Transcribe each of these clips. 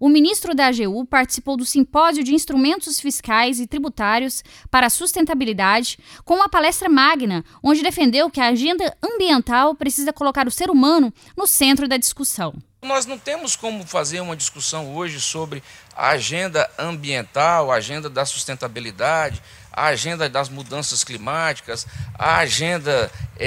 O ministro da AGU participou do Simpósio de Instrumentos Fiscais e Tributários para a Sustentabilidade com uma palestra magna, onde defendeu que a agenda ambiental precisa colocar o ser humano no centro da discussão. Nós não temos como fazer uma discussão hoje sobre a agenda ambiental, a agenda da sustentabilidade, a agenda das mudanças climáticas, a agenda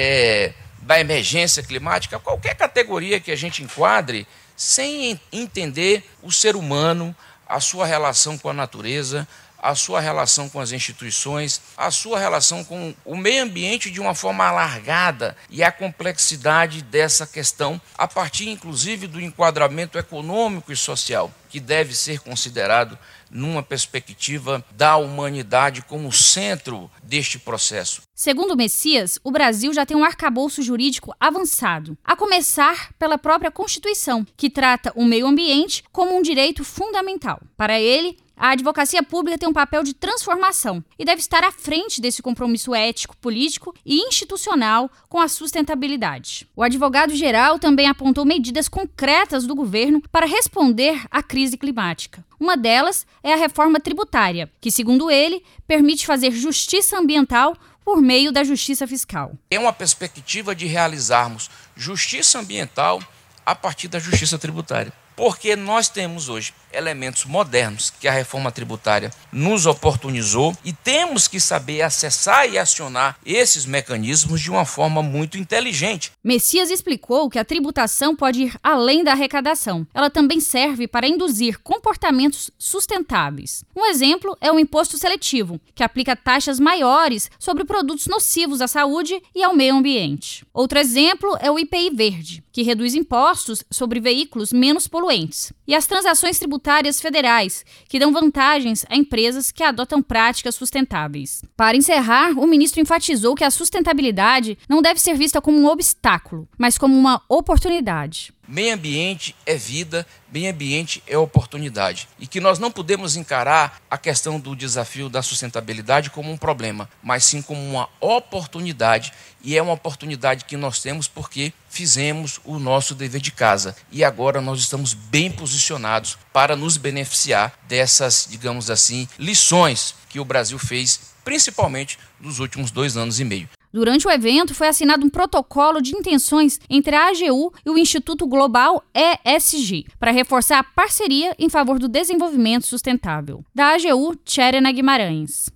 da emergência climática, qualquer categoria que a gente enquadre, sem entender o ser humano, a sua relação com a natureza, a sua relação com as instituições, a sua relação com o meio ambiente de uma forma alargada e a complexidade dessa questão, a partir inclusive do enquadramento econômico e social, que deve ser considerado numa perspectiva da humanidade como centro deste processo. Segundo Messias, o Brasil já tem um arcabouço jurídico avançado, a começar pela própria Constituição, que trata o meio ambiente como um direito fundamental. Para ele, a advocacia pública tem um papel de transformação e deve estar à frente desse compromisso ético, político e institucional com a sustentabilidade. O advogado-geral também apontou medidas concretas do governo para responder à crise climática. Uma delas é a reforma tributária, que, segundo ele, permite fazer justiça ambiental por meio da justiça fiscal. É uma perspectiva de realizarmos justiça ambiental a partir da justiça tributária. Porque nós temos hoje elementos modernos que a reforma tributária nos oportunizou e temos que saber acessar e acionar esses mecanismos de uma forma muito inteligente. Messias explicou que a tributação pode ir além da arrecadação. Ela também serve para induzir comportamentos sustentáveis. Um exemplo é o imposto seletivo, que aplica taxas maiores sobre produtos nocivos à saúde e ao meio ambiente. Outro exemplo é o IPI verde, que reduz impostos sobre veículos menos poluentes. E as transações tributárias federais, que dão vantagens a empresas que adotam práticas sustentáveis. Para encerrar, o ministro enfatizou que a sustentabilidade não deve ser vista como um obstáculo, mas como uma oportunidade. Meio ambiente é vida, meio ambiente é oportunidade. E que nós não podemos encarar a questão do desafio da sustentabilidade como um problema, mas sim como uma oportunidade. E é uma oportunidade que nós temos porque fizemos o nosso dever de casa. E agora nós estamos bem posicionados para nos beneficiar dessas, digamos assim, lições que o Brasil fez, principalmente nos últimos 2 anos e meio. Durante o evento, foi assinado um protocolo de intenções entre a AGU e o Instituto Global ESG, para reforçar a parceria em favor do desenvolvimento sustentável. Da AGU, Tcherena Guimarães.